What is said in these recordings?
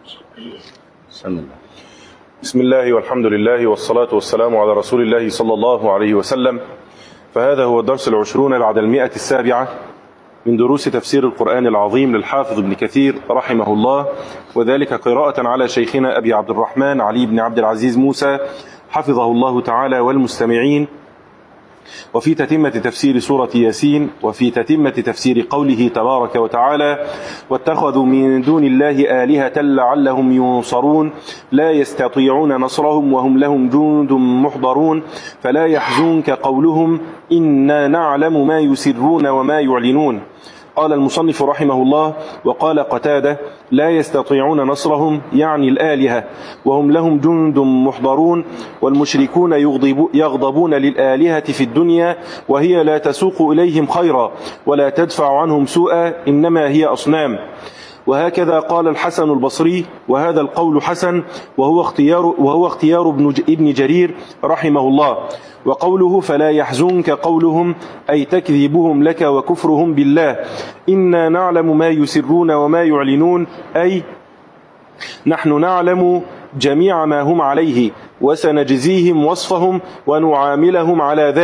بسم الله والحمد لله والصلاة والسلام على رسول الله صلى الله عليه وسلم. فهذا هو الدرس 20 بعد 107 من دروس تفسير القرآن العظيم للحافظ ابن كثير رحمه الله، وذلك قراءة على شيخنا أبي عبد الرحمن علي بن عبد العزيز موسى حفظه الله تعالى والمستمعين، وفي تتمة تفسير سورة ياسين، وفي تتمة تفسير قوله تبارك وتعالى: واتخذوا من دون الله آلهة لعلهم ينصرون لا يستطيعون نصرهم وهم لهم جند محضرون فلا يحزنك قولهم إنا نعلم ما يسرون وما يعلنون. قال المصنف رحمه الله: وقال قتادة: لا يستطيعون نصرهم يعني الآلهة وهم لهم جند محضرون، والمشركون يغضبون للآلهة في الدنيا وهي لا تسوق إليهم خيرا ولا تدفع عنهم سوءا، إنما هي أصنام. وهكذا قال الحسن البصري، وهذا القول حسن وهو اختيار ابن جرير رحمه الله. وقوله فلا يحزنك قولهم أي تكذيبهم لك وكفرهم بالله، إنا نعلم ما يسرون وما يعلنون، أي نحن نعلم جميع ما هم عليه وسنجزيهم وصفهم ونعاملهم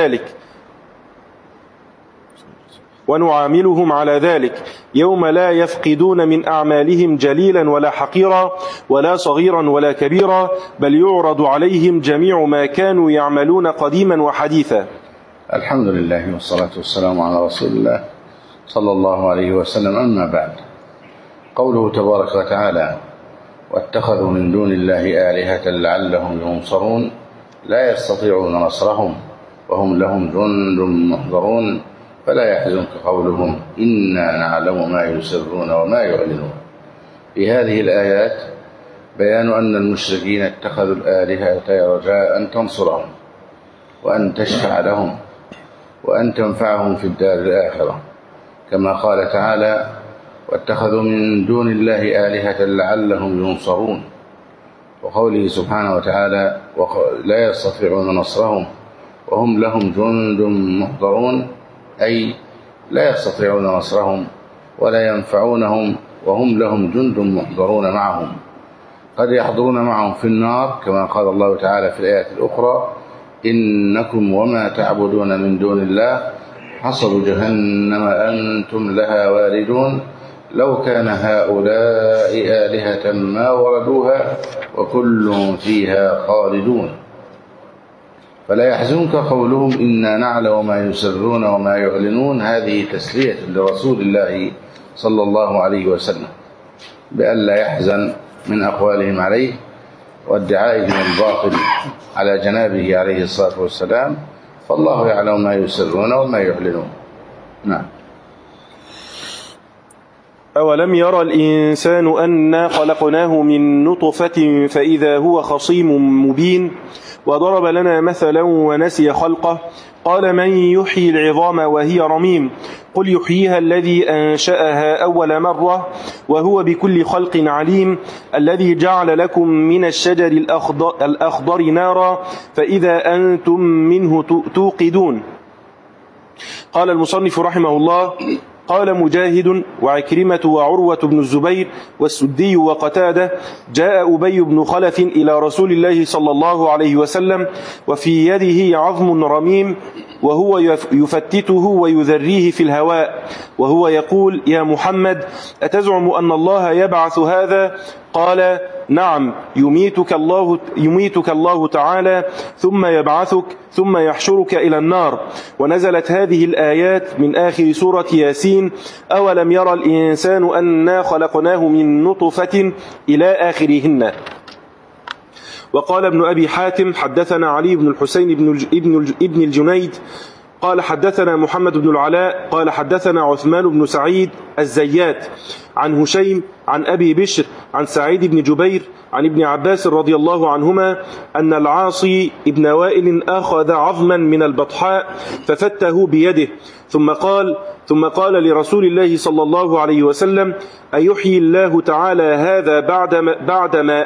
على ذلك يوم لا يفقدون من أعمالهم جليلا ولا حقيرا ولا صغيرا ولا كبيرا، بل يعرض عليهم جميع ما كانوا يعملون قديما وحديثا. الحمد لله والصلاة والسلام على رسول الله صلى الله عليه وسلم. أما بعد، قوله تبارك وتعالى: واتخذوا من دون الله آلهة لعلهم ينصرون لا يستطيعون نصرهم وهم لهم جند محضرون فلا يحزنك قولهم إنا نعلم ما يسرون وما يعلنون. في هذه الآيات بيان أن المشركين اتخذوا الآلهة رجاء أن تنصرهم وأن تشفع لهم وأن تنفعهم في الدار الآخرة، كما قال تعالى: واتخذوا من دون الله آلهة لعلهم ينصرون. وقوله سبحانه وتعالى: لا يستطيعون نصرهم وهم لهم جند محضرون، أي لا يستطيعون نصرهم ولا ينفعونهم وهم لهم جند محضرون معهم، قد يحضرون معهم في النار، كما قال الله تعالى في الآيات الأخرى: إنكم وما تعبدون من دون الله حصب جهنم أنتم لها واردون لو كان هؤلاء آلهة ما وردوها وكل فيها خالدون. فلا يحزنك قولهم إنا نعلم ما يسرون وما يعلنون، هذه تسلية لرسول الله صلى الله عليه وسلم بأن لا يحزن من أقوالهم عليه وادعائهم الباطل على جنابه عليه الصلاة والسلام، فالله يعلم ما يسرون وما يعلنون. نعم. أولم يرى الإنسان أنا خلقناه من نطفة فإذا هو خصيم مبين، وضرب لنا مثلا ونسي خلقه، قال من يحيي العظام وهي رميم، قل يحييها الذي أنشأها أول مرة وهو بكل خلق عليم، الذي جعل لكم من الشجر الأخضر نارا فإذا أنتم منه توقدون. قال المصنف رحمه الله: قال مجاهد وعكرمة وعروة بن الزبير والسدي وقتادة: جاء أبي بن خلف إلى رسول الله صلى الله عليه وسلم وفي يده عظم رميم وهو يفتته ويذريه في الهواء وهو يقول: يا محمد، أتزعم أن الله يبعث هذا؟ قال: نعم، يميتك الله تعالى ثم يبعثك ثم يحشرك إلى النار. ونزلت هذه الآيات من آخر سورة ياسين: أولم يرى الإنسان أنا خلقناه من نطفة إلى آخرهن. وقال ابن أبي حاتم: حدثنا علي بن الحسين ابن الجنيد قال حدثنا محمد بن العلاء قال حدثنا عثمان بن سعيد الزيات عن هشيم عن أبي بشر عن سعيد بن جبير عن ابن عباس رضي الله عنهما أن العاصي ابن وائل أخذ عظما من البطحاء ففته بيده ثم قال لرسول الله صلى الله عليه وسلم: أيحيي الله تعالى هذا بعدما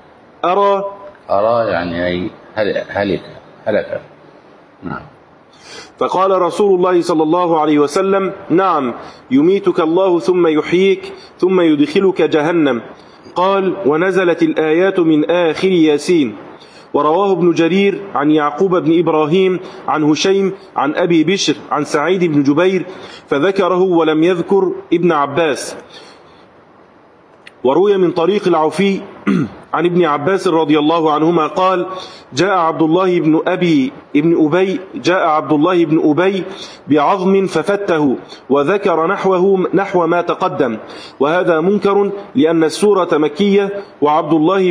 أرى يعني أي هلك. نعم. فقال رسول الله صلى الله عليه وسلم: نعم، يميتك الله ثم يحييك ثم يدخلك جهنم. قال: ونزلت الآيات من آخر ياسين. ورواه ابن جرير عن يعقوب بن إبراهيم عن هشيم عن أبي بشر عن سعيد بن جبير فذكره ولم يذكر ابن عباس. وروي من طريق العوفي عن ابن عباس رضي الله عنهما قال: جاء عبد الله بن أبي بعظم ففته وذكر نحو ما تقدم، وهذا منكر لأن السورة مكية وعبد الله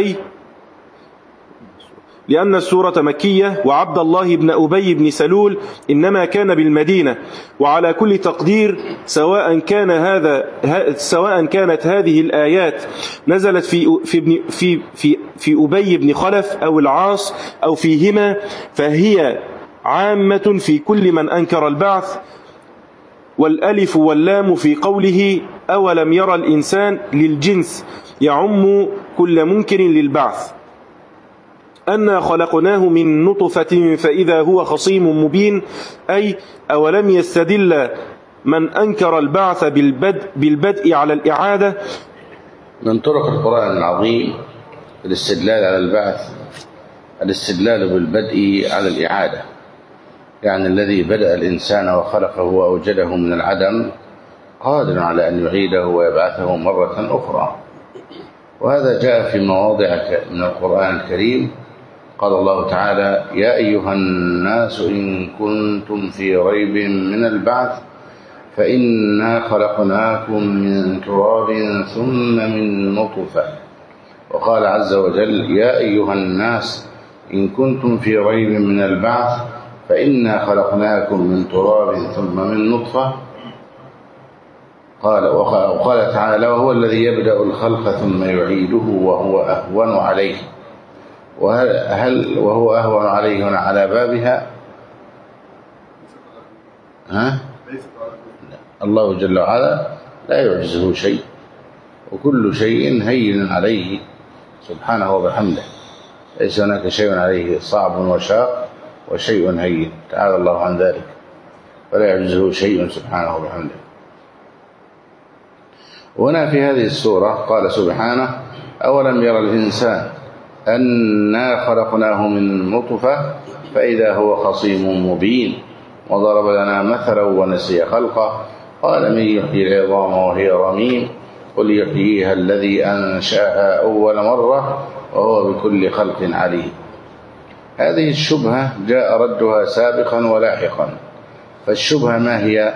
بن أبي بن سلول إنما كان بالمدينة. وعلى كل تقدير سواء كانت هذه الآيات نزلت في أبي بن خلف أو العاص أو فيهما، فهي عامة في كل من أنكر البعث. والألف واللام في قوله أولم يرى الإنسان للجنس يعم كل منكر للبعث. أنا خلقناه من نطفة فإذا هو خصيم مبين، أي أولم يستدل من أنكر البعث بالبدء على الإعادة. من طرق القرآن العظيم الاستدلال على البعث الاستدلال بالبدء على الإعادة، يعني الذي بدأ الإنسان وخلقه وأوجده من العدم قادر على أن يعيده ويبعثه مرة أخرى. وهذا جاء في مواضع من القرآن الكريم. قال الله تعالى: يا أيها الناس إن كنتم في ريب من البعث فإنا خلقناكم من تراب ثم من نطفة. وقال عز وجل: يا أيها الناس إن كنتم في ريب من البعث فإنا خلقناكم من تراب ثم من نطفة. وقال تعالى: وهو الذي يبدأ الخلق ثم يعيده وهو أهون عليه. وهو أهون عليه هنا على بابها الله جل وعلا لا يعجزه شيء، وكل شيء هين عليه سبحانه وبحمده، ليس هناك شيء عليه صعب وشاق وشيء هين، تعالى الله عن ذلك، ولا يعجزه شيء سبحانه وبحمده. وهنا في هذه السورة قال سبحانه: أولم يرى الإنسان أنا خلقناه من نطفة فإذا هو خصيم مبين. وضرب لنا مثلا ونسي خلقه قال: من يحيي العظام وهي رميم قل يحييها الذي أنشأها أول مرة وهو بكل خلق عليم. هذه الشبهة جاء ردها سابقا ولاحقا. فالشبهة ما هي؟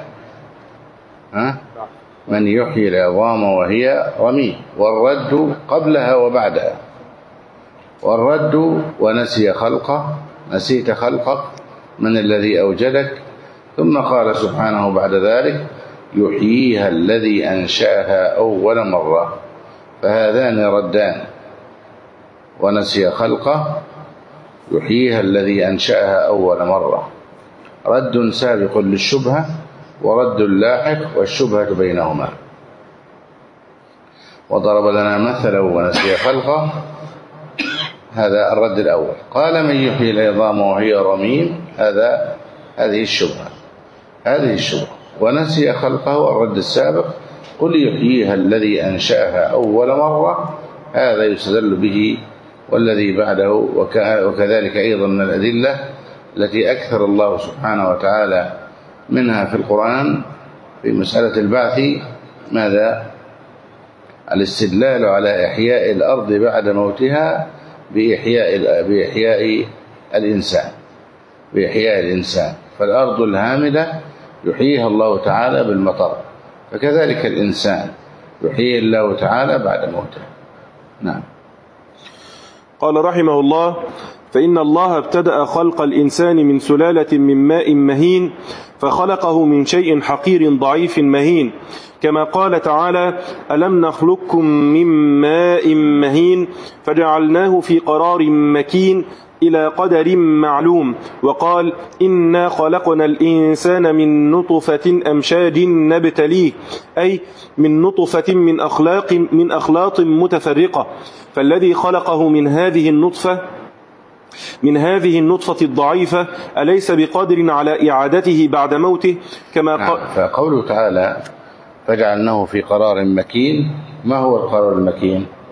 من يحيي العظام وهي رميم، والرد قبلها وبعدها. والرد: ونسي خلقه، نسيت خلقك، من الذي أوجدك. ثم قال سبحانه بعد ذلك: يحييها الذي أنشأها أول مرة. فهذان ردان: ونسي خلقه، يحييها الذي أنشأها أول مرة. رد سابق للشبهة ورد لاحق، والشبهة بينهما. وضرب لنا مثلا ونسي خلقه، هذا الرد الأول. قال: من يحيي العظام وهي رميم، هذه الشبهة. ونسي خلقه الرد السابق: قل يحييها الذي أنشأها أول مرة، هذا يستدل به والذي بعده. وكذلك أيضا من الأدلة التي أكثر الله سبحانه وتعالى منها في القرآن في مسألة البعث ماذا؟ الاستدلال على إحياء الأرض بعد موتها بإحياء الإنسان. فالأرض الهامدة يحييها الله تعالى بالمطر، فكذلك الإنسان يحييه الله تعالى بعد موته. نعم. قال رحمه الله: فإن الله ابتدأ خلق الإنسان من سلالة من ماء مهين، فخلقه من شيء حقير ضعيف مهين، كما قال تعالى: ألم نخلقكم من ماء مهين فجعلناه في قرار مكين إلى قدر معلوم. وقال: إنا خلقنا الإنسان من نطفة أمشاج نبتليه، أي من نطفة من أخلاط متفرقة. فالذي خلقه من هذه النطفة الضعيفة أليس بقادر على إعادته بعد موته؟ كما فقوله تعالى: فجعلناه في قرار مكين. ما هو القرار المكين؟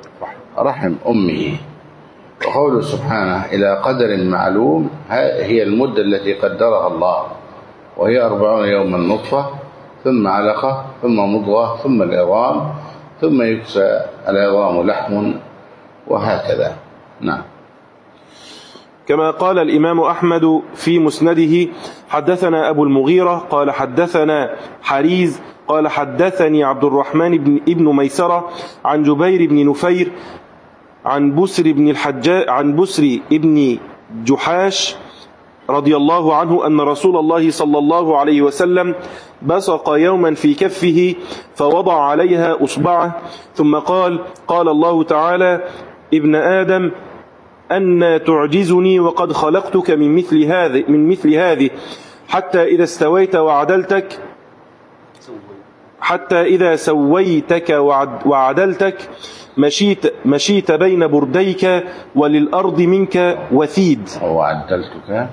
رحم أمه. وقوله سبحانه إلى قدر معلوم هي المدة التي قدرها الله، وهي 40 يوما نطفة، ثم علقة، ثم مضغة، ثم العظام، ثم يكسى العظام لحم، وهكذا. نعم. كما قال الإمام أحمد في مسنده: حدثنا أبو المغيرة قال حدثنا حريز قال حدثني عبد الرحمن ابن ميسرة عن جبير بن نفير عن بسر بن جحاش رضي الله عنه أن رسول الله صلى الله عليه وسلم بصق يوما في كفه فوضع عليها أصبعه، ثم قال الله تعالى: ابن آدم، أن تعجزني وقد خلقتك من مثل هذه حتى إذا سويتك وعدلتك مشيت بين برديك وللأرض منك وثيد. وعدلتك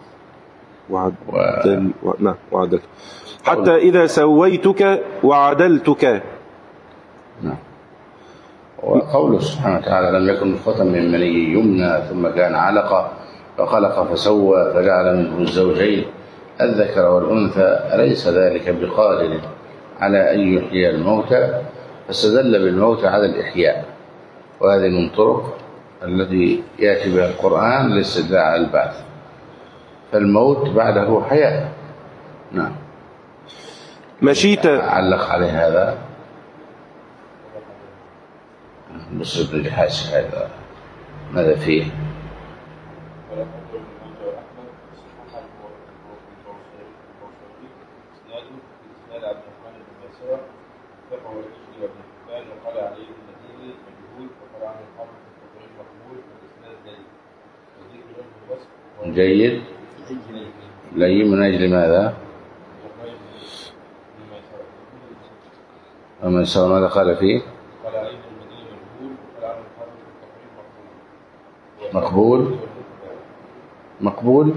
وعدلتك حتى إذا سويتك وعدلتك. نعم. وقوله سبحانه وتعالى: لم يكن نطفة من مني يمنى ثم كان علقة فخلق فسوى فجعل منه الزوجين الذكر والأنثى أليس ذلك بقادر على أن يحيي الموتى؟ فاستدل بالموت على الإحياء، وهذه من طرق التي يأتي بها القرآن للاستدلاء على البعث، فالموت بعده حياة. نعم. علق عليه هذا بسر بن جحاش، هذا ماذا فيه؟ جيد لين من أجل ماذا؟ ومن سوى ماذا قال فيه؟ مقبول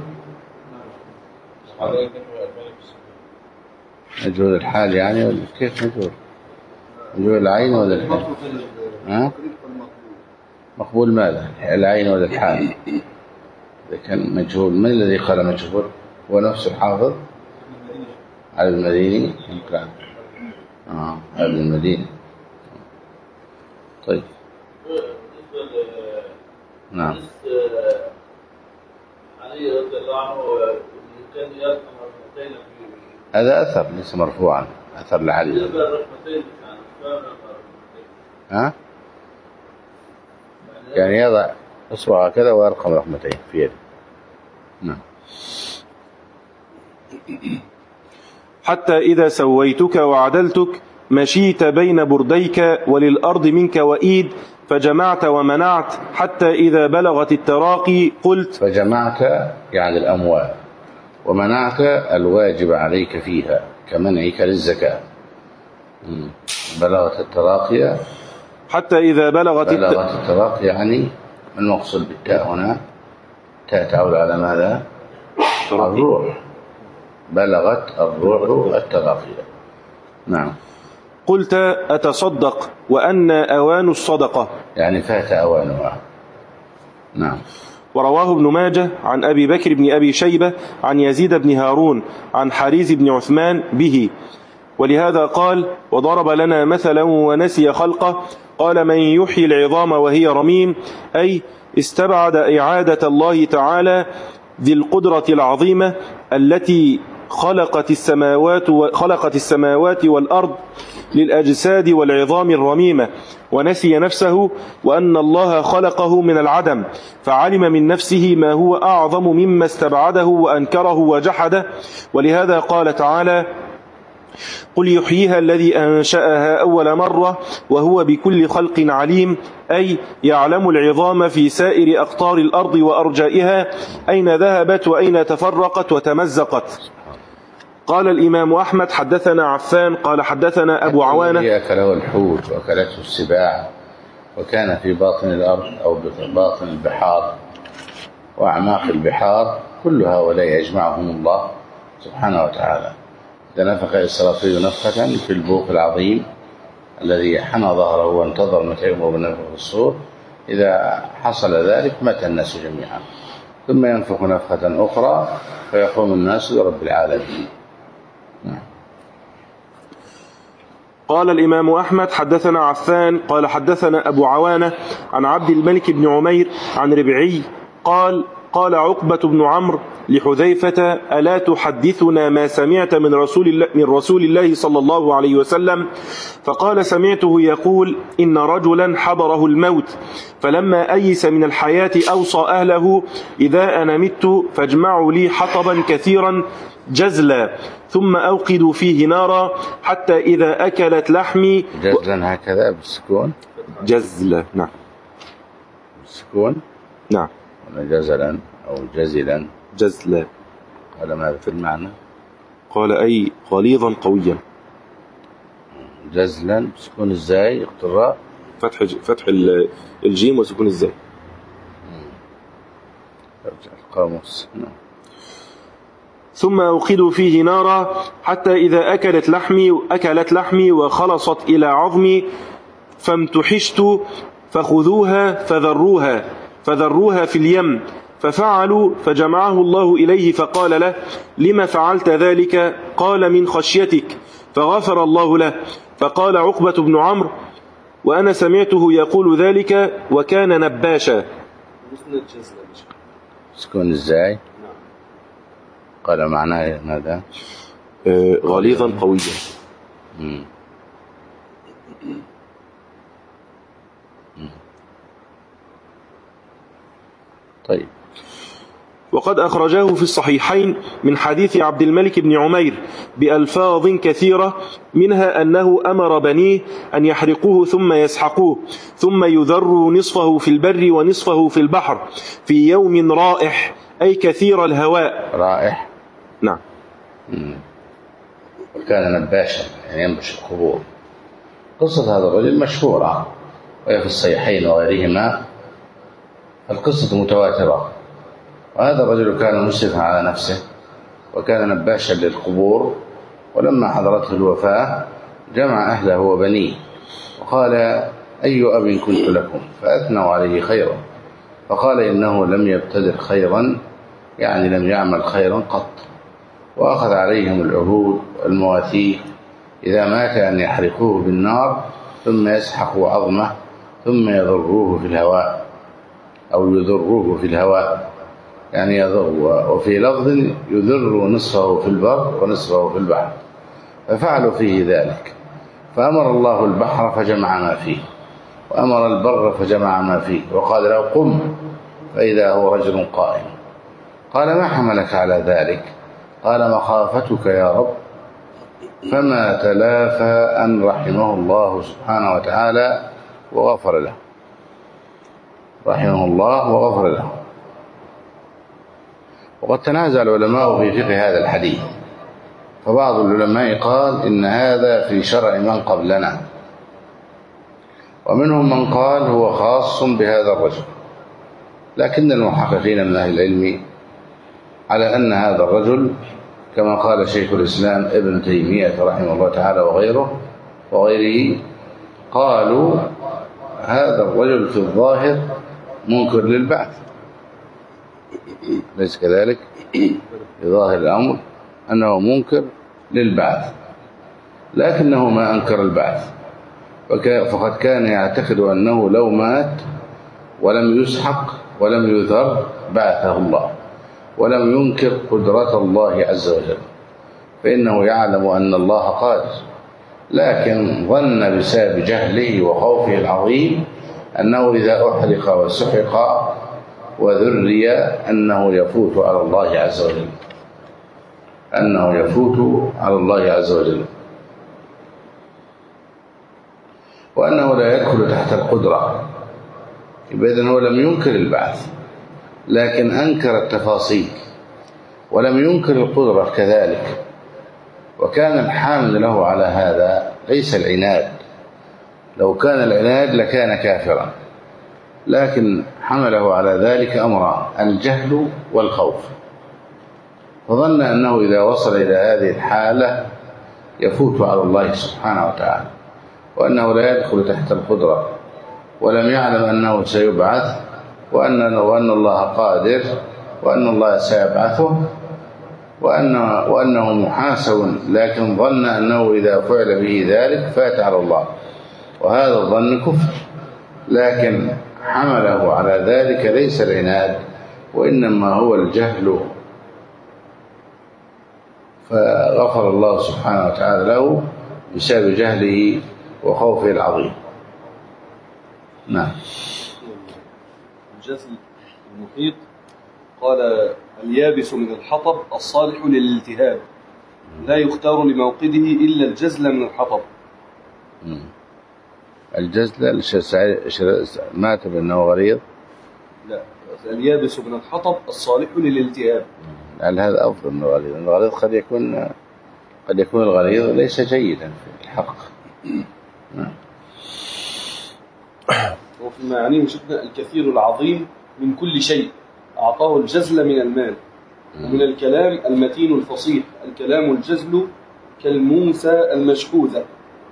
مجهول الحال يعني، ولا كيف مجهول العين ولا الحال؟ مقبول ماذا؟ العين ولا الحال؟ إذا كان مجهول، من الذي قال مجهول؟ هو نفس الحافظ على المديني. يمكن على المديني. طيب. نعم. هذا أثر ليس مرفوعا، أثر لعلي. يعني يضع أصبعه كذا ويرقم رقمتين في يده. نعم. حتى إذا سويتك وعدلتك مشيت بين برديك وللأرض منك وإيد، فجمعت ومنعت حتى إذا بلغت التراقي قلت. فجمعت يعني الأموال، ومنعت الواجب عليك فيها كمنعك للزكاة. بلغت التراقي حتى إذا بلغت التراقي يعني المقصود بالتاء هنا تاء تعود على ماذا؟ الروح. بلغت الروح التراقي. نعم. قلت أتصدق وأن أوان الصدقة، يعني فات أوانها. نعم. ورواه ابن ماجه عن أبي بكر بن أبي شيبة عن يزيد بن هارون عن حريز بن عثمان به، ولهذا قال: وضرب لنا مثلا ونسي خلقه، قال: من يحيي العظام وهي رميم، أي استبعد إعادة الله تعالى ذي القدرة العظيمة التي خلقت السماوات والأرض للأجساد والعظام الرميمة، ونسي نفسه وأن الله خلقه من العدم، فعلم من نفسه ما هو أعظم مما استبعده وأنكره وجحده. ولهذا قال تعالى: قل يحييها الذي أنشأها أول مرة وهو بكل خلق عليم، أي يعلم العظام في سائر أقطار الأرض وأرجائها أين ذهبت وأين تفرقت وتمزقت. قال الإمام أحمد: حدثنا عفان قال حدثنا أبو عوانة. أكله الحوت وأكلته السباع، وكان في باطن الأرض أو باطن البحار وأعماق البحار، كل هؤلاء يجمعهم الله سبحانه وتعالى. إذا نفخ إسرافيل نفخة في البوق العظيم الذي حنى ظهره وانتظر متى يؤمر بالنفخ في الصور، إذا حصل ذلك مات الناس جميعا، ثم ينفخ نفخة أخرى فيقوم الناس لرب العالمين. قال الإمام أحمد حدثنا عفان قال حدثنا أبو عوانة عن عبد الملك بن عمير عن ربعي قال عقبة بن عمرو لحذيفة: ألا تحدثنا ما سمعت من رسول الله صلى الله عليه وسلم؟ فقال: سمعته يقول: إن رجلا حضره الموت فلما أيس من الحياة أوصى أهله: إذا أنا مت فاجمعوا لي حطبا كثيرا جزلا ثم أوقدوا فيه نارا حتى إذا أكلت لحمي. جزلا هكذا بالسكون؟ جزلا، نعم بالسكون، نعم. جزلا أو جزلا؟ جزلا. قال ماذا في المعنى؟ قال أي غليظا قويا. جزلا بسكون الزاي اقتراء؟ فتح الجيم وسكون الزاي. القاموس. ثم أوقدوا فيه نارا حتى إذا أكلت لحمي وخلصت إلى عظمي فامتحشت فخذوها فذروها في اليم. ففعلوا فجمعه الله إليه فقال له: لما فعلت ذلك؟ قال: من خشيتك. فغفر الله له. فقال عقبة بن عمرو: وأنا سمعته يقول ذلك وكان نباشا. سكون ازاي؟ قال معناه ماذا؟ غليظا قويا. طيب. وقد أخرجاه في الصحيحين من حديث عبد الملك بن عمير بألفاظ كثيرة، منها أنه أمر بنيه أن يحرقوه ثم يسحقوه ثم يذروا نصفه في البر ونصفه في البحر في يوم رائح، أي كثير الهواء. رائح؟ نعم. وكان نباشا يعني ينبش القبور. قصة هذا الرجل مشهورة وهي في الصحيحين وغيرهما، القصة متواترة. وهذا الرجل كان مسرفا على نفسه وكان نباشا للقبور، ولما حضرته الوفاة جمع أهله وبنيه وقال: أي أب كنت لكم؟ فأثنوا عليه خيرا، فقال: إنه لم يبتدر خيرا، يعني لم يعمل خيرا قط. وأخذ عليهم العهود والمواثيق إذا مات أن يحرقوه بالنار ثم يسحقوا عظمه ثم يضروه في الهواء أو يذروه في الهواء، يعني يضر. وفي لفظ يذر نصفه في البر ونصفه في البحر. ففعلوا فيه ذلك، فأمر الله البحر فجمع ما فيه، وأمر البر فجمع ما فيه، وقال له: قم، فإذا هو رجل قائم. قال: ما حملك على ذلك؟ قال: مخافتك يا رب. فما تلافى أن رحمه الله سبحانه وتعالى وغفر له. رحمه الله وغفر له. وقد تنازع العلماء في فقه هذا الحديث، فبعض العلماء قال إن هذا في شرع من قبلنا، ومنهم من قال هو خاص بهذا الرجل، لكن المحققين من أهل العلم على أن هذا الرجل كما قال شيخ الإسلام ابن تيمية رحمه الله تعالى وغيره قالوا هذا الرجل في الظاهر منكر للبعث، ليس كذلك؟ في ظاهر الأمر أنه منكر للبعث، لكنه ما أنكر البعث، فقد كان يعتقد أنه لو مات ولم يسحق ولم يذر بعثه الله، ولم ينكر قدرة الله عز وجل، فإنه يعلم أن الله قادر، لكن ظن بسبب جهله وخوفه العظيم أنه إذا أحرق وسحق وذري أنه يفوت على الله عز وجل، أنه يفوت على الله عز وجل، وأنه لا يدخل تحت القدرة. إذن هو لم ينكر البعث، لكن أنكر التفاصيل، ولم ينكر القدرة كذلك. وكان الحامل له على هذا ليس العناد، لو كان العناد لكان كافرا، لكن حمله على ذلك أمران: الجهل والخوف. فظن أنه إذا وصل إلى هذه الحالة يفوت على الله سبحانه وتعالى، وأنه لا يدخل تحت القدرة، ولم يعلم أنه سيبعث وأن الله قادر وأن الله سيبعثه وأنه محاسب، لكن ظن أنه إذا فعل به ذلك فات على الله، وهذا الظن كفر. لكن حمله على ذلك ليس العناد، وإنما هو الجهل، فغفر الله سبحانه وتعالى له بسبب جهله وخوفه العظيم. نعم. الجزل المحيط قال اليابس من الحطب الصالح للالتهاب، لا يختار لموقده إلا الجزل من الحطب. الجزل ما تبقى أنه غليظ؟ لا، اليابس من الحطب الصالح للالتهاب. هل هذا أفضل من الغليظ؟ الغليظ قد يكون الغليظ ليس جيدا في الحق. وفي معانيه شفنا الكثير العظيم من كل شيء أعطاه الجزل من المال، ومن الكلام المتين الفصيح، الكلام الجزل كالموسى المشحوذة.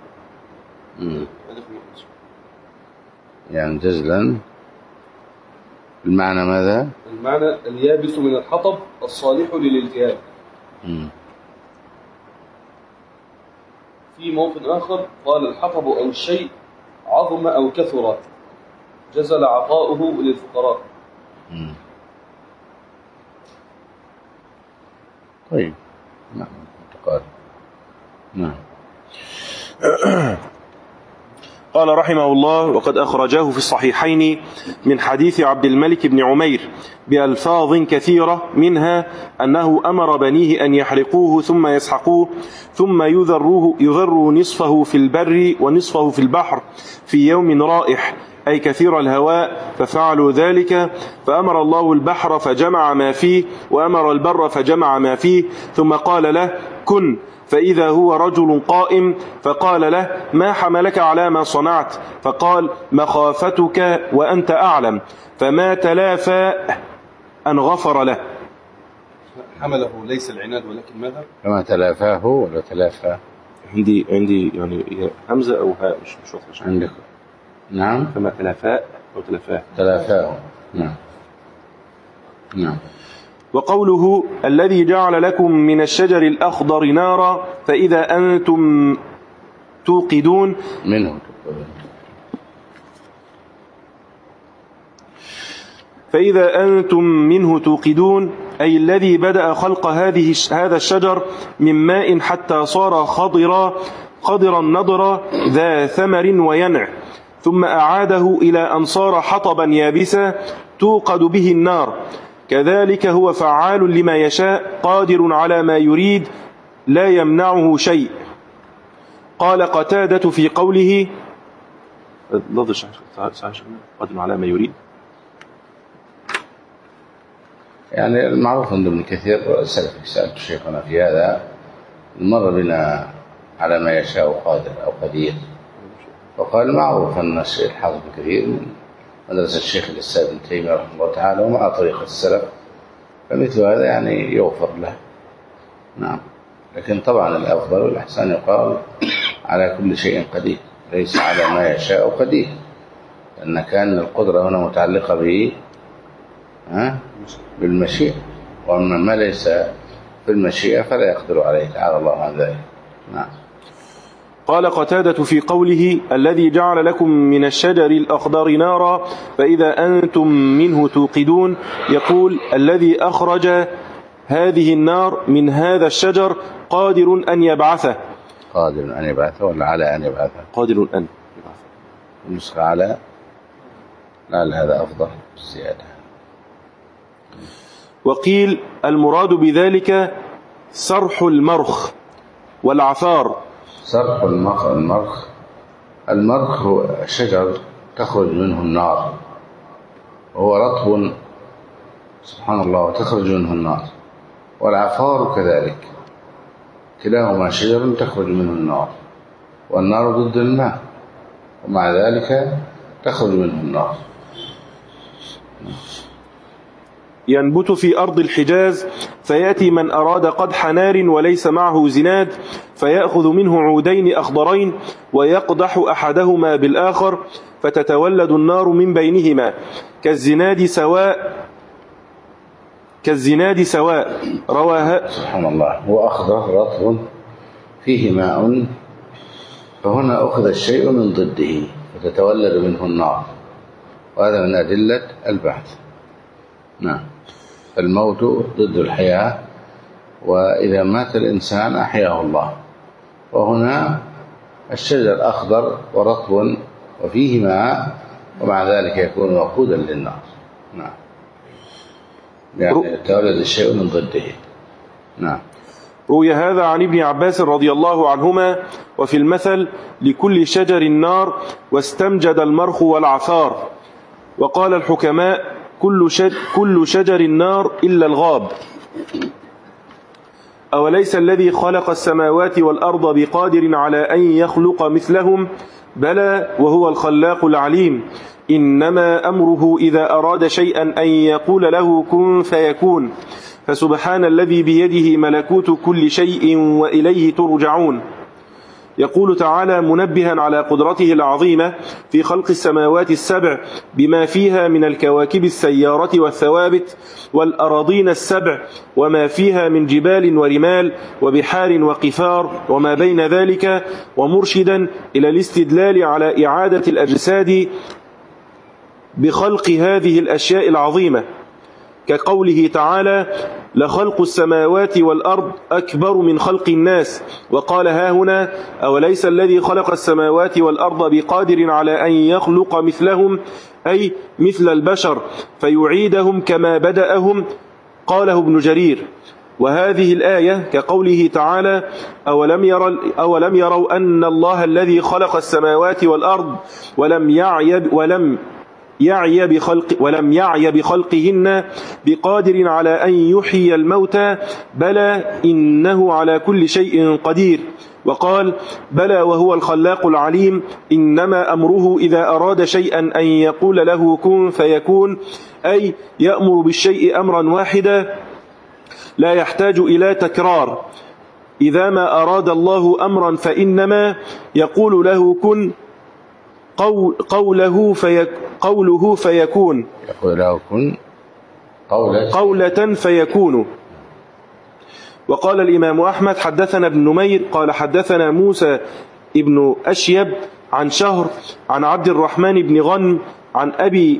يعني جزلا المعنى ماذا؟ المعنى اليابس من الحطب الصالح للالتهاب. في موطن آخر قال الحطب أو الشيء عظم أو كثر جزل عطاؤه للفقراء. طيب. نعم. نعم. قال رحمه الله: وقد أخرجاه في الصحيحين من حديث عبد الملك بن عمير بألفاظ كثيرة، منها أنه أمر بنيه أن يحرقوه ثم يسحقوه ثم يذروا نصفه في البر ونصفه في البحر في يوم رائح، أي كثير الهواء، ففعلوا ذلك، فأمر الله البحر فجمع ما فيه، وأمر البر فجمع ما فيه، ثم قال له: كن، فإذا هو رجل قائم، فقال له: ما حملك على ما صنعت؟ فقال: مخافتك وأنت أعلم، فما تلافى أن غفر له. حمله ليس العناد ولكن ماذا؟ فما تلافاه ولا تلافى؟ عندي يعني همزة أو هاء مش واضح عندك. نعم. فما تلافاه أو تلافاه؟ تلافاه. نعم. نعم. وقوله: الذي جعل لكم من الشجر الأخضر نارا فإذا أنتم توقدون منه، فإذا أنتم منه توقدون، أي الذي بدأ خلق هذا الشجر من ماء حتى صار خضرا نضرا ذا ثمر وينع، ثم أعاده إلى أن صار حطبا يابسا توقد به النار، كذلك هو فعال لما يشاء قادر على ما يريد لا يمنعه شيء. قال قتادة في قوله: قادر على ما يريد، يعني المعروف عند ابن كثير السلف، سألت شيخنا في هذا، مر بنا على ما يشاء قادر أو قدير، وقال معروف أن الشيخ الحافظ ابن كثير من مدرسة الشيخ الإسلام ابن تيمية رحمه الله تعالى ومع طريقة السلف، فمثل هذا يعني يغفر له. نعم. لكن طبعا الأفضل والأحسن يقال على كل شيء قدير، ليس على ما يشاء قدير، لأن كان القدرة هنا متعلقة به بالمشيئة، وأما ما ليس بالمشيئة فلا يقدر عليه تعالى الله عن ذلك. نعم. قال قتادة في قوله: الذي جعل لكم من الشجر الأخضر نارا فإذا أنتم منه توقدون، يقول: الذي أخرج هذه النار من هذا الشجر قادر أن يبعثه. قادر أن يبعثه ولا على أن يبعثه؟ قادر أن يبعثه. النسخة على، لعل هذا أفضل الزيادة. وقيل المراد بذلك سرح المرخ والعفار. سرح المرخ هو شجر تخرج منه النار، وهو رطب سبحان الله تخرج منه النار، والعفار كذلك، كلاهما شجر تخرج منه النار، والنار ضد الماء ومع ذلك تخرج منه النار. ينبت في أرض الحجاز، فيأتي من أراد قدح نار وليس معه زناد فيأخذ منه عودين أخضرين ويقدح أحدهما بالآخر فتتولد النار من بينهما كالزناد سواء رواها. سبحان الله. هو أخضر رطب فيه ماء، فهنا أخذ الشيء من ضده فتتولد منه النار، وهذا من أدلة البعث. نعم. الموت ضد الحياة، وإذا مات الإنسان أحياه الله. وهنا الشجر أخضر ورطب وفيه ماء، ومع ذلك يكون وقودا للنار. نعم. يعني تولد الشيء من ضده. نعم. روي هذا عن ابن عباس رضي الله عنهما. وفي المثل لكل شجر النار واستمجد المرخ والعثار. وقال الحكماء كل شجر النار إلا الغاب. أوليس الذي خلق السماوات والأرض بقادر على أن يخلق مثلهم؟ بلى وهو الخلاق العليم. إنما أمره إذا أراد شيئا أن يقول له كن فيكون. فسبحان الذي بيده ملكوت كل شيء وإليه ترجعون. يقول تعالى منبها على قدرته العظيمة في خلق السماوات السبع بما فيها من الكواكب السيارة والثوابت، والأراضين السبع وما فيها من جبال ورمال وبحار وقفار وما بين ذلك، ومرشدا إلى الاستدلال على إعادة الأجساد بخلق هذه الأشياء العظيمة، كقوله تعالى لخلق السماوات والأرض أكبر من خلق الناس. وقال ها هنا أوليس الذي خلق السماوات والأرض بقادر على أن يخلق مثلهم، أي مثل البشر فيعيدهم كما بدأهم. قاله ابن جرير. وهذه الآية كقوله تعالى أولم يروا أن الله الذي خلق السماوات والأرض ولم يعي بخلقهن بقادر على أن يحيي الموتى، بلى إنه على كل شيء قدير. وقال بلى وهو الخلاق العليم. إنما أمره إذا أراد شيئا أن يقول له كن فيكون، أي يأمر بالشيء أمرا واحدا لا يحتاج إلى تكرار. إذا ما أراد الله أمرا فإنما يقول له كن، قوله فيكون، يقول له كن قولة فيكون. وقال الإمام أحمد حدثنا ابن نمير قال حدثنا موسى ابن أشيب عن شهر عن عبد الرحمن بن غنم عن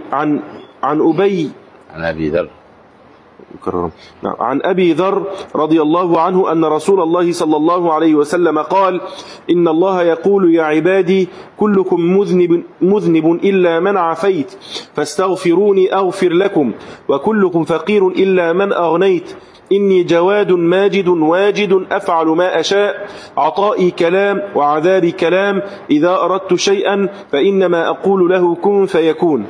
أبي ذر رضي الله عنه أن رسول الله صلى الله عليه وسلم قال إن الله يقول يا عبادي كلكم مذنب إلا من عفيت فاستغفروني أغفر لكم، وكلكم فقير إلا من أغنيت. إني جواد ماجد واجد أفعل ما أشاء، عطائي كلام وعذابي كلام، إذا أردت شيئا فإنما أقول له كن فيكون.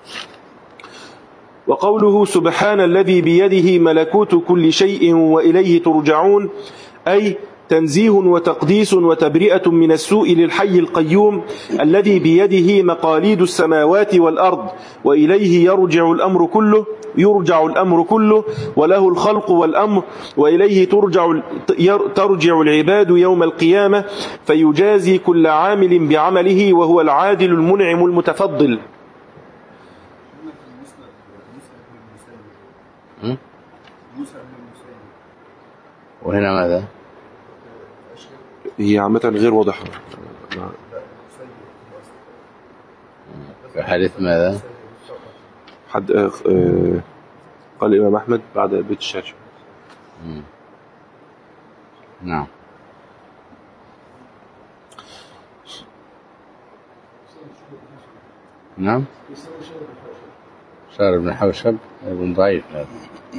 وقوله سبحان الذي بيده ملكوت كل شيء وإليه ترجعون، أي تنزيه وتقديس وتبرئة من السوء للحي القيوم الذي بيده مقاليد السماوات والأرض، وإليه يرجع الأمر كله وله الخلق والأمر، وإليه ترجع العباد يوم القيامة فيجازي كل عامل بعمله، وهو العادل المنعم المتفضل. وهنا ماذا؟ هي عامة غير واضحة. في حديث ماذا؟ قال الإمام أحمد بعد بيت الشاشة. نعم. نعم. شارب بن حوشب ابن ضعيف هذا.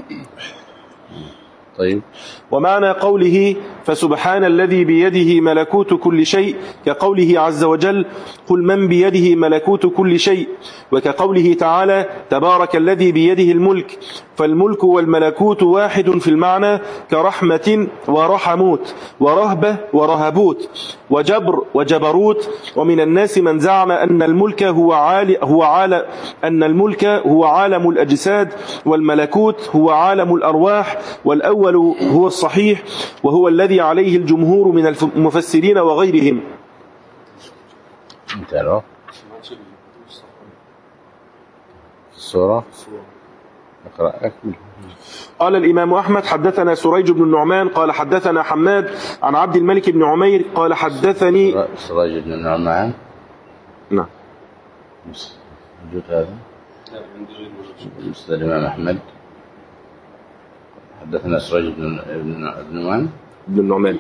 طيب. ومعنى قوله فسبحان الذي بيده ملكوت كل شيء كقوله عز وجل قل من بيده ملكوت كل شيء، وكقوله تعالى تبارك الذي بيده الملك، فالملك والملكوت واحد في المعنى كرحمة ورحموت ورهبة ورهبوت وجبر وجبروت. ومن الناس من زعم أن الملك هو عالم الأجساد، والملكوت هو عالم الأرواح، والأول والأول هو الصحيح وهو الذي عليه الجمهور من المفسرين وغيرهم. انت الصورة اقرأ أكمل. قال الإمام أحمد حدثنا سريج بن النعمان قال حدثنا حماد عن عبد الملك بن عمير قال حدثني سريج بن النعمان. نعم موجود هذا مسند الإمام أحمد. حدثنا سريج بن النعمان.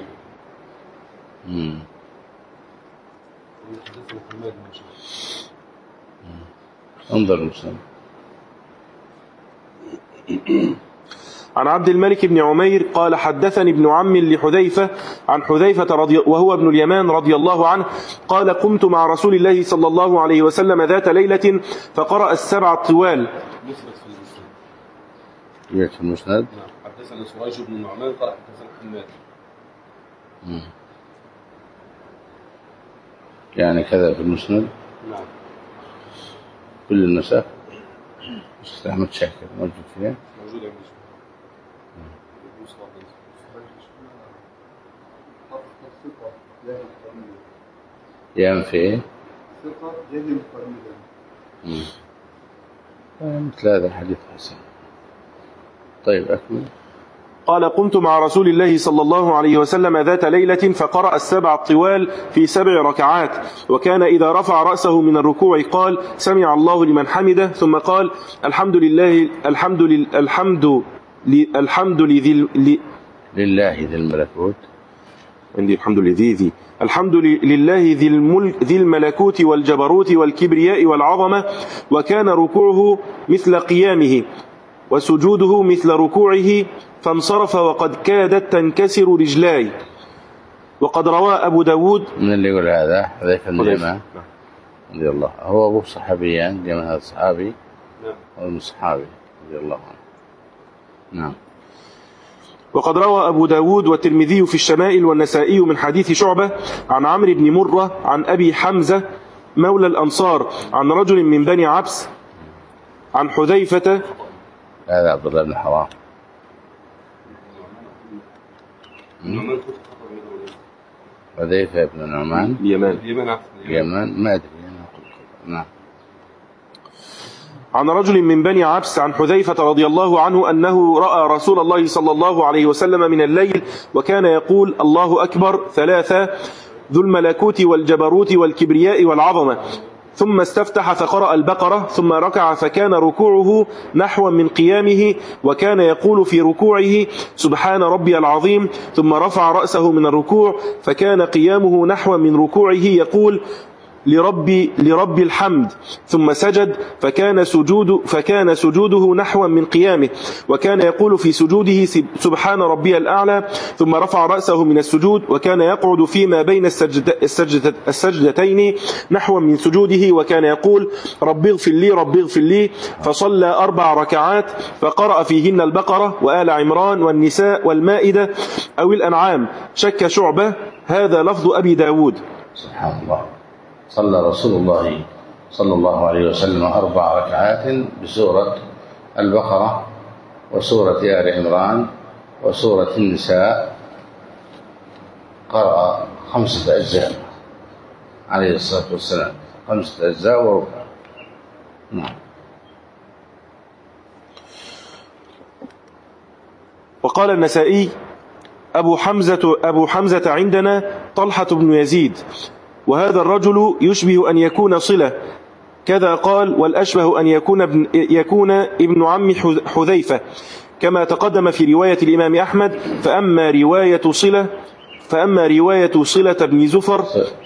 انظر المسند. عن عبد الملك بن عمير قال حدثني ابن عم لحذيفة عن حذيفة وهو ابن اليمان رضي الله عنه قال قمت مع رسول الله صلى الله عليه وسلم ذات ليلة فقرأ السبع الطوال. في المسند حدثنا سريج بن النعمان قال حدثنا حماد. يعني كذا في المسند. نعم كل النسخ. أستاذ أحمد شاكر موجود فيها. موجود يا ينفي ايه؟ ثقة يجب مقرندا. مثل هذا الحديث حسن. طيب أكمل. قال قمت مع رسول الله صلى الله عليه وسلم ذات ليلة فقرأ السبع الطوال في 7 ركعات وكان إذا رفع رأسه من الركوع قال سمع الله لمن حمده ثم قال الحمد لله لله ذي الملكوت. عندي الحمد لله ذي الملكوت والجبروت والكبرياء والعظمة وكان ركوعه مثل قيامه وسجوده مثل ركوعه فانصرف وقد كادت تنكسر رجلاي. وقد روى أبو داود. من اللي يقول هذا حذيفة بن اليمان رضي الله عنه. هو أبو صحابيان جمع هذا الصحابي والصحابي رضي الله عنه. نعم. وقد روى أبو داود والترمذي في الشمائل والنسائي من حديث شعبة عن عمرو بن مرة عن أبي حمزة مولى الأنصار عن رجل من بني عبس عن حذيفة. هذا عبد الله بن حرام. حذيفة بن النعمان اليمان ما أدري. نعم. عن رجل من بني عبس عن حذيفة رضي الله عنه أنه رأى رسول الله صلى الله عليه وسلم من الليل وكان يقول الله أكبر 3 ذو الملكوت والجبروت والكبرياء والعظمة ثم استفتح فقرأ البقرة ثم ركع فكان ركوعه نحو من قيامه وكان يقول في ركوعه سبحان ربي العظيم ثم رفع رأسه من الركوع فكان قيامه نحو من ركوعه يقول لرب الحمد ثم سجد فكان سجوده نحو من قيامه وكان يقول في سجوده سبحان ربي الأعلى ثم رفع رأسه من السجود وكان يقعد فيما بين السجدتين نحو من سجوده وكان يقول رب اغفر لي فصلى 4 ركعات فقرأ فيهن البقرة وآل عمران والنساء والمائدة أو الأنعام. شك شعبة هذا لفظ أبي داود. سبحان الله. صلى رسول الله صلى الله عليه وسلم 4 ركعات بسورة البقرة وسورة آل عمران وسورة النساء. قرأ 5 أجزاء عليه الصلاة والسلام 5 أجزاء وربع. نعم. وقال النسائي أبو حمزة عندنا طلحة بن يزيد وهذا الرجل يشبه أن يكون صلة كذا قال والأشبه أن يكون ابن عم حذيفة كما تقدم في رواية الإمام أحمد. فأما رواية صلة بن زفر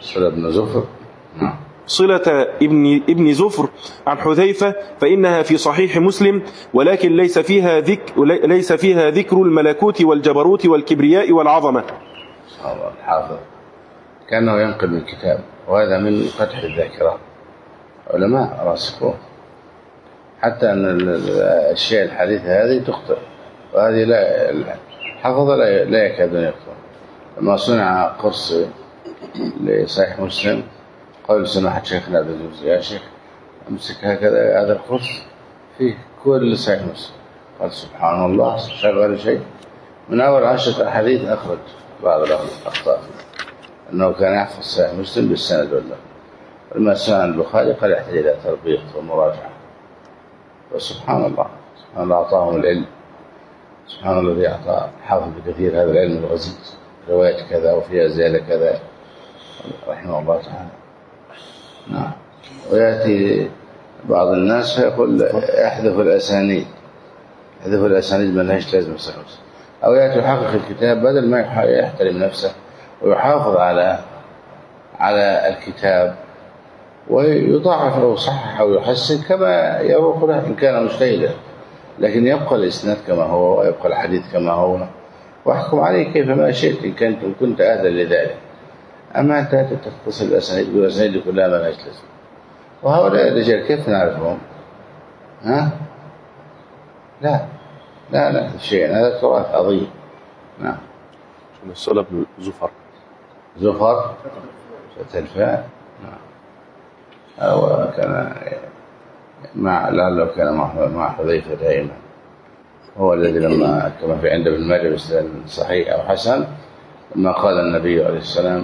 صلة ابن زفر عن حذيفة فإنها في صحيح مسلم ولكن ليس فيها ذكر الملكوت والجبروت والكبرياء والعظمة. الحافظ كأنه ينقل من كتاب وهذا من فتح الذاكرة. علماء راسخون حتى أن الأشياء الحديثة هذه تخطئ وهذه حفظ لا يكادون يخطئ. لما صنع قرص لصحيح مسلم قال سماحة شيخنا عبد الجوزي يا شيخ أمسك هكذا هذا القرص فيه كل صحيح مسلم. قال سبحان الله شغل شيء من أول 10 أحاديث أخرج بعض الأخطاء، أنه كان يحفظ صحيح مسلم بالسند والله، ولما سمع البخاري قال يحتاج إلى تربيط ومراجعة. وسبحان الله، سبحان الله أعطاهم العلم، سبحان الله الذي أعطى حافظ بكثير هذا العلم الغزيز، رواية كذا وفيها زيادة كذا رحمه الله تعالى. نعم. ويأتي بعض الناس فيقول احذف الأسانيد، احذف الأسانيد ما لهاش لازمة صحيح، أو يأتي يحقق الكتاب بدل ما يحترم نفسه ويحافظ على الكتاب ويضاعف أو يصحح أو يحسن كما يروق له إن كان مجتهدا، لكن يبقى الإسناد كما هو ويبقى الحديث كما هو، واحكم عليه كيفما شئت إن كنت أهلا لذلك. أما أنت تتصل الأسانيد والأسانيد كلها ما لهاش لازمة. وهؤلاء الرجال كيف نعرفهم؟ لا شيء، هذا تراث عظيم. نعم. مسألة بن زفر فتح الفاء. نعم. أو كان لعله كان مع حذيفة دائما، هو الذي لما كما في عند ابن ماجه بسند صحيح أو حسن، لما قال النبي عليه السلام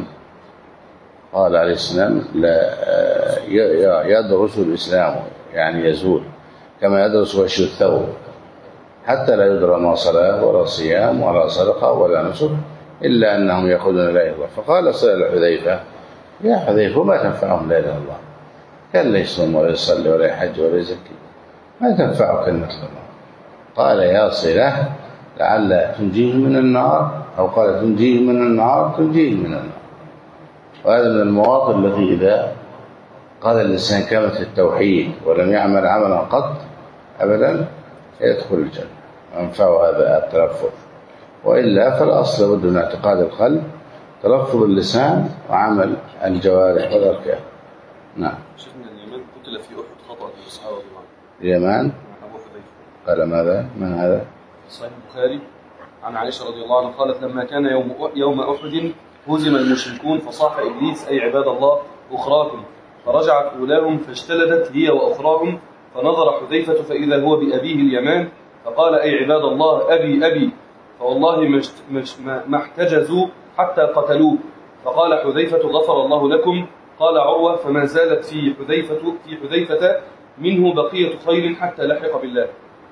لا يدرس الإسلام يعني يزول كما يدرس وشي الثوب، حتى لا يدرى ما صلاة ولا صيام ولا صدقة ولا نسك إلا أنهم يقولون لا إله إلا الله. فقال حذيفة: يا حذيفة ما تنفعهم لا إله إلا الله، كان لا يصوم ولا يصلي ولا يحج ولا يزكي، ما تنفعه كلمة الله. قال: يا صلة لعل تنجيه من النار، أو قال تنجيه من النار تنجيه من النار. وهذا من المواطن التي إذا قال الإنسان كلمة التوحيد ولم يعمل عملا قط أبدا يدخل الجنة، وينفعه هذا التلفظ. وإلا فالأصل بد من اعتقاد القلب، تلفظ اللسان وعمل الجوارح والأركان. نعم. شيخنا اليمان قتل في أحد خطأ في الصحابة رضي الله عنهم. اليمان أبو حذيفة قال ماذا؟ من هذا؟ صحيح البخاري عن عائشة رضي الله عنها قالت: لما كان يوم أحد هزم المشركون فصاح إبليس: أي عباد الله أخراكم، فرجعت أولاهم فاجتلدت هي وأخراهم، فنظر حذيفة فإذا هو بأبيه اليمان فقال: أي عباد الله أبي، فوالله ما احتجزوا حتى قتلوه. فقال حذيفة: غفر الله لكم. قال عروة: فما زالت في حذيفة منه بقية خير حتى لحق بالله.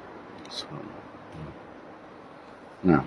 نعم.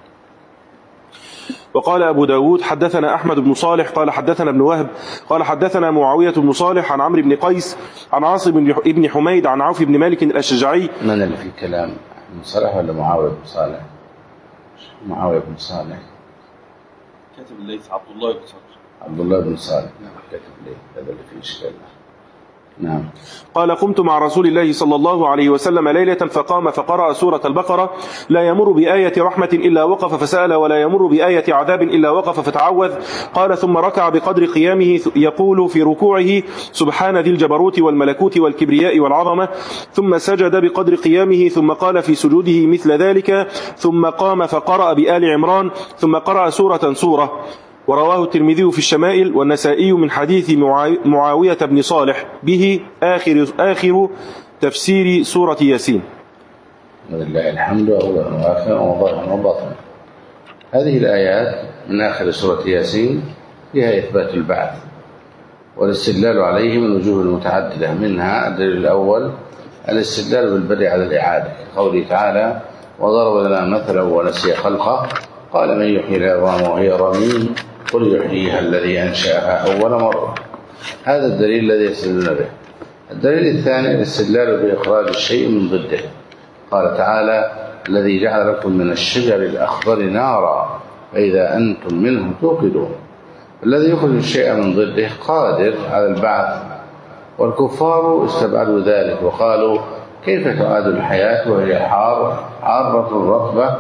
وقال أبو داود: حدثنا أحمد بن صالح قال حدثنا ابن وهب قال حدثنا معاوية بن صالح عن عمرو بن قيس عن عاصم بن حميد عن عوف بن مالك الأشجعي. من اللي في كلام بن صالح ولا معاوية بن صالح؟ معاوية بن صالح كاتب الليث عبد الله بن صالح. عبد الله بن صالح كاتب الليث، هذا اللي فيه إشكال. نعم. قال: قمت مع رسول الله صلى الله عليه وسلم ليلة فقام فقرأ سورة البقرة: لا يمر بآية رحمة إلا وقف فسأل، ولا يمر بآية عذاب إلا وقف فتعوذ. قال: ثم ركع بقدر قيامه يقول في ركوعه: سبحان ذي الجبروت والملكوت والكبرياء والعظمة. ثم سجد بقدر قيامه، ثم قال في سجوده مثل ذلك، ثم قام فقرأ بآل عمران، ثم قرأ سورة. ورواه الترمذي في الشمائل والنسائي من حديث معاوية بن صالح به آخر تفسير سورة ياسين. ولله الحمد أولا وآخرا وظاهرا وباطنا. هذه الآيات من آخر سورة ياسين فيها إثبات البعث والاستدلال عليه من وجوه متعددة، منها الدليل الأول الاستدلال بالبدء على الإعادة، قوله تعالى: وضرب لنا مثلا ونسي خلقه قال: من يحيي العظام وهي رميم قل يحييها الذي أنشأها أول مرة. هذا الدليل الذي يستدلون به. الدليل الثاني الاستدلال بإخراج الشيء من ضده، قال تعالى: الذي جعل لكم من الشجر الأخضر نارا فإذا أنتم منه توقدون. الذي يخرج الشيء من ضده قادر على البعث، والكفار استبعدوا ذلك وقالوا: كيف تعاد الحياة وهي حارة رطبة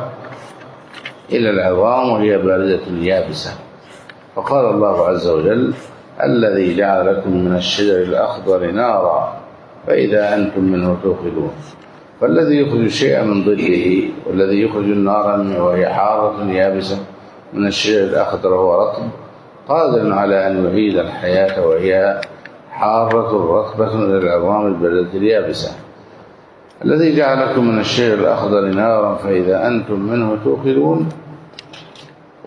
إلى العظام وهي باردة يابسة؟ فقال الله عز وجل: الذي جعل لكم من الشجر الأخضر نارا فإذا أنتم منه توقدون. فالذي يخرج الشيء من ضده والذي يخرج النار وهي حارة يابسة من الشجر الأخضر وهو رطب قادر على أن يعيد الحياة وهي حارة رطبة إلى العظام الباردة اليابسة. الذي جعل لكم من الشجر الأخضر نارا فإذا أنتم منه توقدون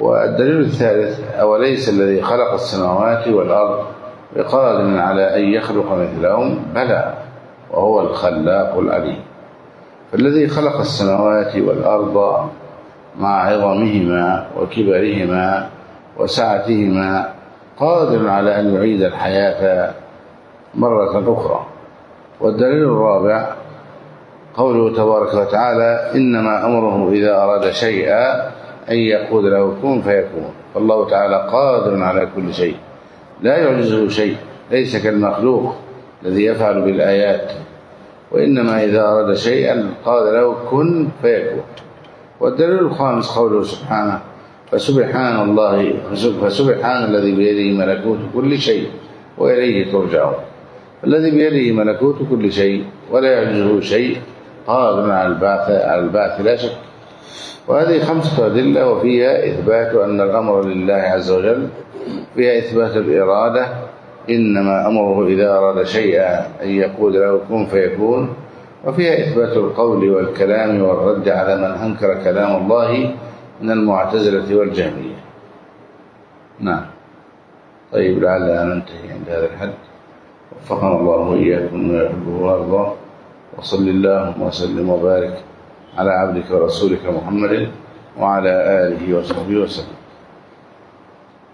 والدليل الثالث: أوليس الذي خلق السماوات والأرض بقادر على أن يخلق مثلهم؟ بلى، وهو الخلاق العليم. فالذي خلق السماوات والأرض مع عظمهما وكبرهما وسعتهما قادر على أن يعيد الحياة مرة أخرى. والدليل الرابع قوله تبارك وتعالى: إنما أمره إذا أراد شيئا أن يقول له كن فيكون. فالله تعالى قادر على كل شيء، لا يعجزه شيء، ليس كالمخلوق الذي يفعل بالآيات، وإنما إذا أراد شيئا قال له كن فيكون. والدليل الخامس قوله سبحانه: فسبحان الذي بيده ملكوت كل شيء وإليه ترجعون. الذي بيده ملكوت كل شيء ولا يعجزه شيء قادر على البعث لا شك. وهذه 5 أدلة، وفيها إثبات أن الأمر لله عز وجل، فيها إثبات الإرادة: إنما أمره إذا أراد شيئا أن يقول له كن فيكون. وفيها إثبات القول والكلام والرد على من أنكر كلام الله من المعتزلة والجهمية. نعم. طيب، لعلنا ننتهي عند هذا الحد. وفقنا الله وإياكم ما يحبه ويرضاه. وصل اللهم وسلم وبارك على عبدك ورسولك محمد وعلى آله وصحبه وسلم.